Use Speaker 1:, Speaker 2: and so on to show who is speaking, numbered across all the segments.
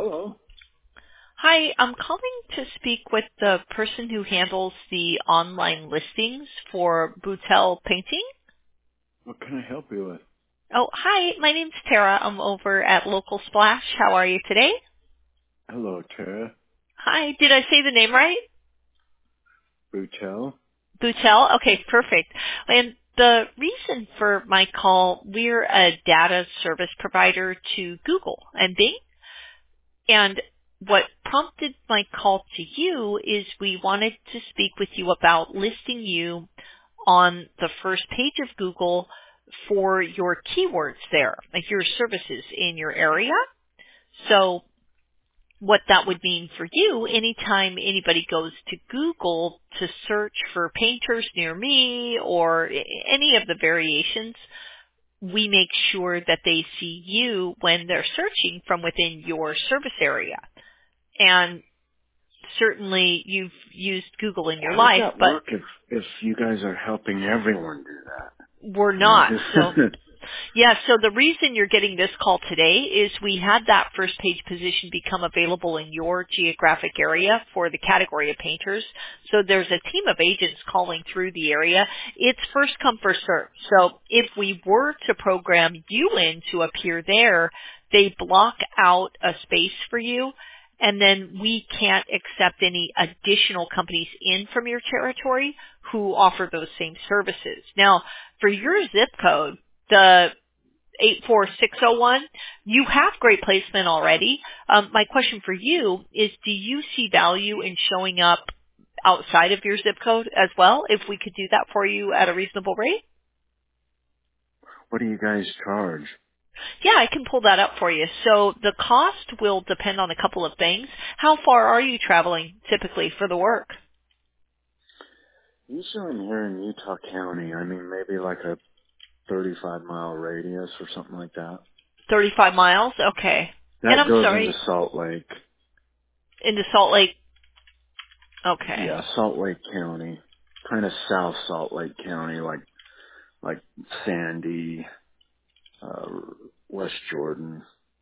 Speaker 1: Hello.
Speaker 2: Hi, I'm calling to speak with the person who handles the online listings for Boutel Painting.
Speaker 1: What can I help you with?
Speaker 2: Oh, hi, my name's Tara. I'm over at Local Splash. How are you today?
Speaker 1: Hello, Tara.
Speaker 2: Hi, did I say the name right?
Speaker 1: Boutel?
Speaker 2: Boutel? Okay, perfect. And the reason for my call, we're a data service provider to Google and Bing. And what prompted my call to you is we wanted to speak with you about listing you on the first page of Google for your keywords there, like your services in your area. So what that would mean for you, anytime anybody goes to Google to search for painters near me or any of the variations, we make sure that they see you when they're searching from within your service area. And certainly you've used Google in your
Speaker 1: How does
Speaker 2: life,
Speaker 1: that
Speaker 2: but
Speaker 1: work if you guys are helping everyone do that?
Speaker 2: we're
Speaker 1: I mean,
Speaker 2: not. So the reason you're getting this call today is we had that first page position become available in your geographic area for the category of painters. So there's a team of agents calling through the area. It's first come, first serve. So if we were to program you in to appear there, they block out a space for you. And then we can't accept any additional companies in from your territory who offer those same services. Now, for your zip code, the 84601, you have great placement already. My question for you is, do you see value in showing up outside of your zip code as well, if we could do that for you at a reasonable rate?
Speaker 1: what do you guys charge?
Speaker 2: Yeah, I can pull that up for you. So the cost will depend on a couple of things. How far are you traveling typically for the work?
Speaker 1: Usually I'm here in Utah County. I mean, maybe like a 35-mile radius or something like that.
Speaker 2: 35 miles? Okay. And
Speaker 1: That
Speaker 2: I'm
Speaker 1: goes into
Speaker 2: sorry,
Speaker 1: Salt Lake.
Speaker 2: into Salt Lake? Okay.
Speaker 1: Yeah, Salt Lake County. Kind of South Salt Lake County, like Sandy, uh, West Jordan.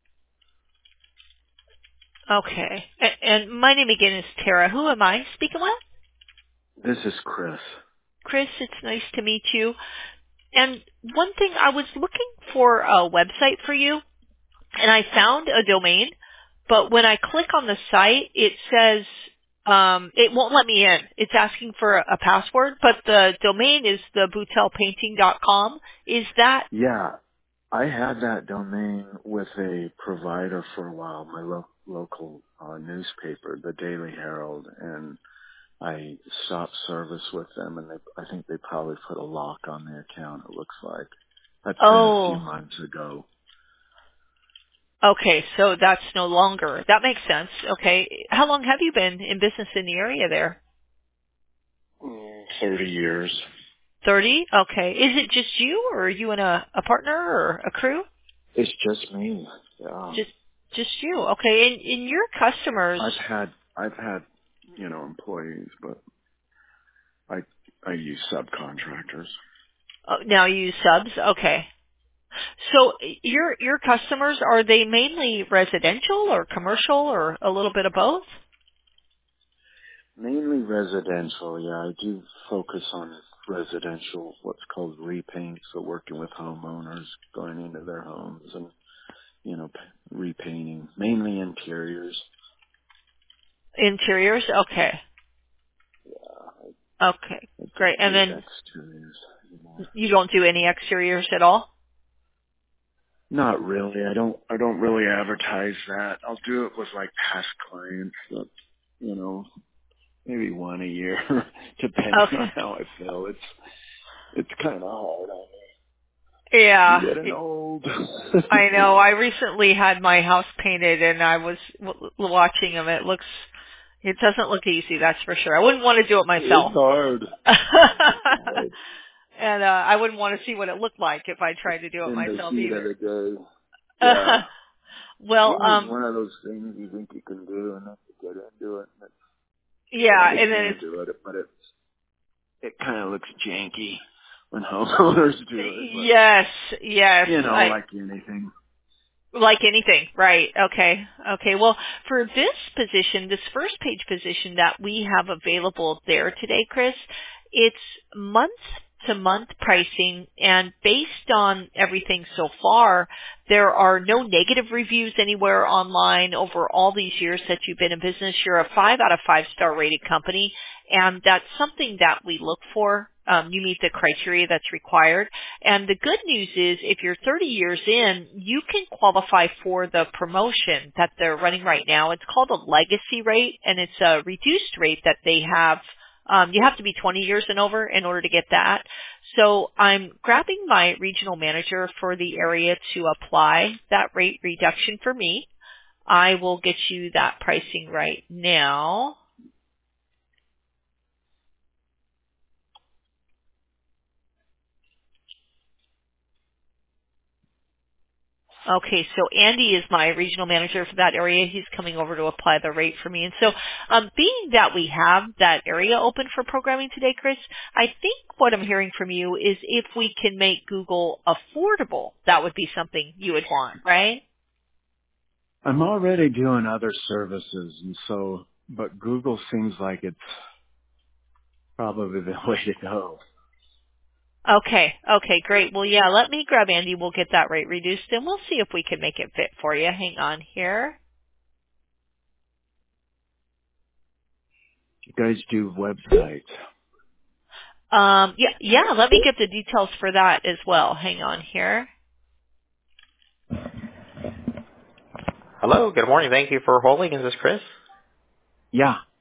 Speaker 2: Okay. And my name again is Tara. Who am I speaking with?
Speaker 1: This is Chris.
Speaker 2: Chris, it's nice to meet you. And one thing, I was looking for a website for you, and I found a domain, but when I click on the site, it says it won't let me in. It's asking for a password, but the domain is theboutelpainting.com. Is that?
Speaker 1: Yeah, I had that domain with a provider for a while, my local newspaper, the Daily Herald, and I stopped service with them, and I think they probably put a lock on the account, it looks like. That's been a few
Speaker 2: Oh,
Speaker 1: months ago.
Speaker 2: okay. So that's no longer. That makes sense. Okay. How long have you been in business in the area there?
Speaker 1: 30 years.
Speaker 2: 30? Okay. Is it just you, or are you and a partner or a crew?
Speaker 1: It's just me. Yeah.
Speaker 2: Just just you. Okay. And your customers,
Speaker 1: I've had, employees, but I use subcontractors.
Speaker 2: now you use subs? Okay. So your customers, are they mainly residential or commercial or a little bit of both?
Speaker 1: Mainly residential, yeah. I do focus on residential, what's called repaint, so working with homeowners, going into their homes and, repainting, mainly interiors.
Speaker 2: Interiors? Okay.
Speaker 1: Yeah,
Speaker 2: Okay.
Speaker 1: I
Speaker 2: Great.
Speaker 1: don't
Speaker 2: And
Speaker 1: do
Speaker 2: then
Speaker 1: exteriors anymore.
Speaker 2: you don't do any exteriors at all?
Speaker 1: Not really. I don't really advertise that. I'll do it with like past clients, but, maybe one a year, depending
Speaker 2: Okay.
Speaker 1: on how I feel. It's kind of hard on me.
Speaker 2: Yeah.
Speaker 1: Getting old.
Speaker 2: I know. I recently had my house painted and I was watching them. It doesn't look easy, that's for sure. I wouldn't want to do it
Speaker 1: It's
Speaker 2: myself.
Speaker 1: hard. It's hard.
Speaker 2: And I wouldn't want to see what it looked like if I tried to do it
Speaker 1: In the
Speaker 2: myself
Speaker 1: heat of
Speaker 2: either.
Speaker 1: the day. Yeah.
Speaker 2: Well,
Speaker 1: Painting's one of those things you think you can do and then you get into it and
Speaker 2: yeah,
Speaker 1: I
Speaker 2: and then
Speaker 1: can do it, but it kind of looks janky when homeowners do it, but
Speaker 2: yes, yes,
Speaker 1: like anything.
Speaker 2: Like anything, right? Okay. Okay. Well, for this position, this first page position that we have available there today, Chris, it's month to month pricing, and based on everything so far, there are no negative reviews anywhere online over all these years that you've been in business. You're a 5 out of 5 star rated company, and that's something that we look for. You meet the criteria that's required. And the good news is if you're 30 years in, you can qualify for the promotion that they're running right now. It's called a legacy rate, and it's a reduced rate that they have. You have to be 20 years and over in order to get that. So I'm grabbing my regional manager for the area to apply that rate reduction for me. I will get you that pricing right now. Okay, so Andy is my regional manager for that area. He's coming over to apply the rate for me. And so being that we have that area open for programming today, Chris, I think what I'm hearing from you is if we can make Google affordable, that would be something you would want, right?
Speaker 1: I'm already doing other services, and so, but Google seems like it's probably the way to go.
Speaker 2: Okay, okay, great. Well, yeah, let me grab Andy. We'll get that rate reduced, and we'll see if we can make it fit for you. Hang on here.
Speaker 1: You guys do websites.
Speaker 2: Yeah, let me get the details for that as well. Hang on here.
Speaker 3: Hello, good morning. Thank you for holding. Is this Chris?
Speaker 1: Yeah.